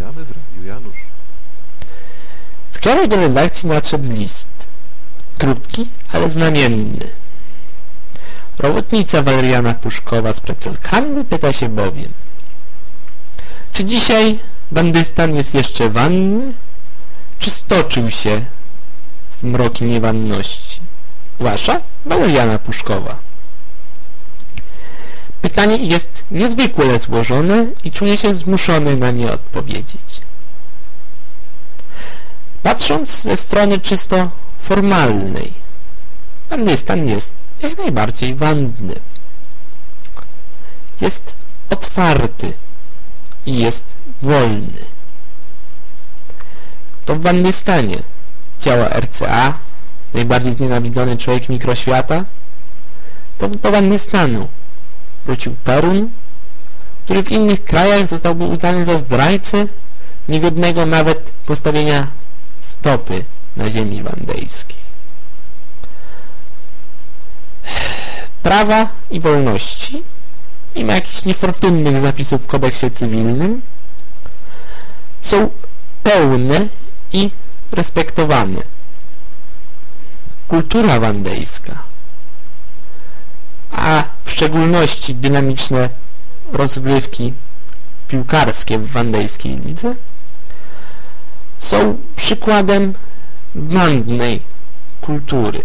Witamy w Radiu Janusz. Wczoraj do redakcji nadszedł list. Krótki, ale znamienny. Robotnica Waleriana Puszkowa z Precelkandy pyta się bowiem: czy dzisiaj bandystan jest jeszcze wanny, czy stoczył się w mroki niewanności? Wasza Waleriana Puszkowa. Pytanie jest niezwykle złożone i czuję się zmuszony na nie odpowiedzieć. Patrząc ze strony czysto formalnej, bandystan jest jak najbardziej wanny. Jest otwarty i jest wolny. To w bandystanie działa RCA, najbardziej znienawidzony człowiek mikroświata. To do bandystanu wrócił Perun, który w innych krajach zostałby uznany za zdrajcę, niegodnego nawet postawienia stopy na ziemi wandejskiej. Prawa i wolności, mimo jakichś niefortunnych zapisów w kodeksie cywilnym, są pełne i respektowane. Kultura wandejska, a w szczególności dynamiczne rozgrywki piłkarskie w wandejskiej lidze, są przykładem wannej kultury.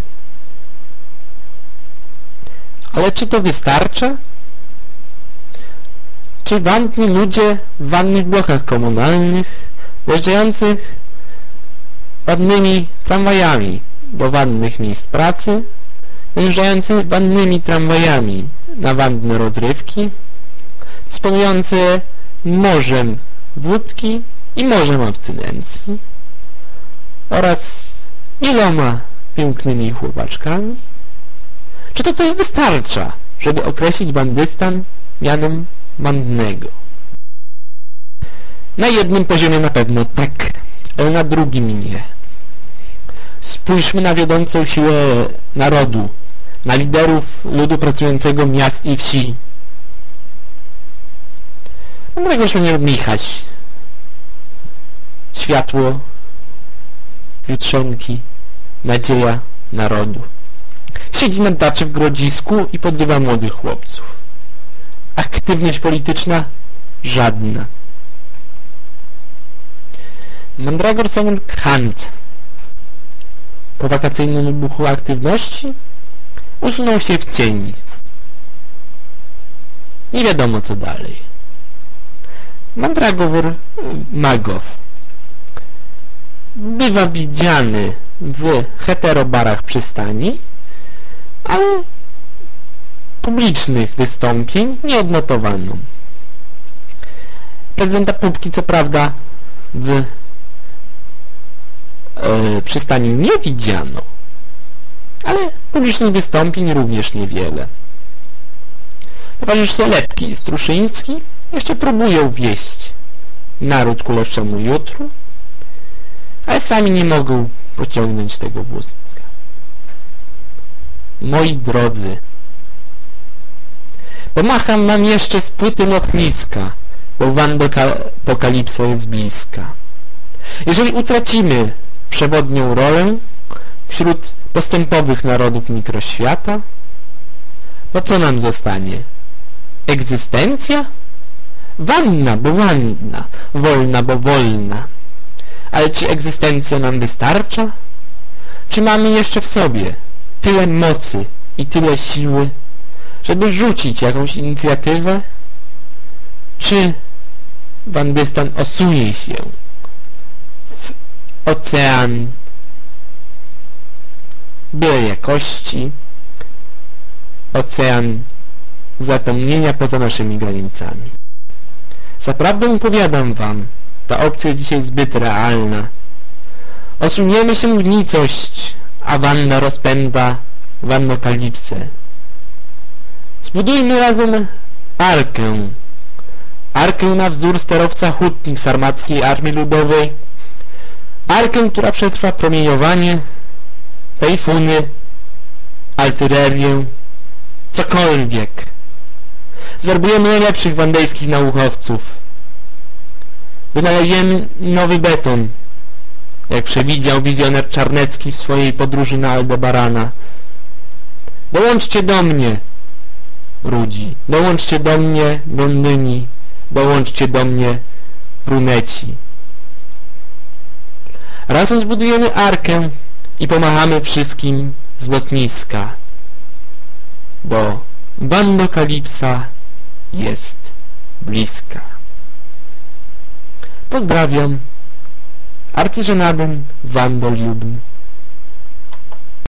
Ale czy to wystarcza? Czy wandni ludzie w wannych blokach komunalnych, dojeżdżających wannymi tramwajami do wannych miejsc pracy, dojeżdżający wannymi tramwajami na wanne rozrywki, dysponujący morzem wódki i morzem abstynencji oraz wieloma pięknymi chłopaczkami? Czy to wystarcza, żeby określić bandystan mianem wannego? Na jednym poziomie na pewno tak, ale na drugim nie. Spójrzmy na wiodącą siłę narodu, na liderów ludu pracującego miast i wsi. Grzegorz Michaś, światło jutrzenki, nadzieja narodu. Siedzi na daczy w Grodzisku i podrywa młodych chłopców. Aktywność polityczna? Żadna. Mandragor Samarkand po wakacyjnym wybuchu aktywności usunął się w cień. Nie wiadomo co dalej. Mandragor Magow bywa widziany w heterobarach przystani, ale publicznych wystąpień nie odnotowano. Prezydenta Pupki co prawda w przystani nie widziano, ale publicznych wystąpień również niewiele. Towarzysz Lepki i Struszyński jeszcze próbują wieść naród ku lepszemu jutru, ale sami nie mogą pociągnąć tego wózka. Moi drodzy, pomacham wam jeszcze z płyty lotniska, bo apokalipsa jest bliska. Jeżeli utracimy przewodnią rolę wśród postępowych narodów mikroświata, to co nam zostanie? Egzystencja? Wanna, bo wanna, wolna, bo wolna. Ale czy egzystencja nam wystarcza? Czy mamy jeszcze w sobie tyle mocy i tyle siły, żeby rzucić jakąś inicjatywę? Czy bandystan osuje się w ocean byle jakości, ocean zapomnienia poza naszymi granicami? Zaprawdę powiadam wam, ta opcja jest dzisiaj zbyt realna. Osuniemy się w nicość, a wanna rozpędza wannokalipsę. Zbudujmy razem arkę. Arkę na wzór sterowca hutnik sarmackiej Armii Ludowej. Arkę, która przetrwa promieniowanie, tajfuny, artylerię, cokolwiek. Zwerbujemy najlepszych wandejskich naukowców. Wynaleziemy nowy beton, jak przewidział wizjoner Czarnecki w swojej podróży na Aldebarana. Dołączcie do mnie, Rudzi. Dołączcie do mnie, blondyni. Dołączcie do mnie, bruneci. Razem zbudujemy arkę i pomachamy wszystkim z lotniska, bo Bandokalipsa jest bliska. Pozdrawiam, arcyżenaden Wandol Judn.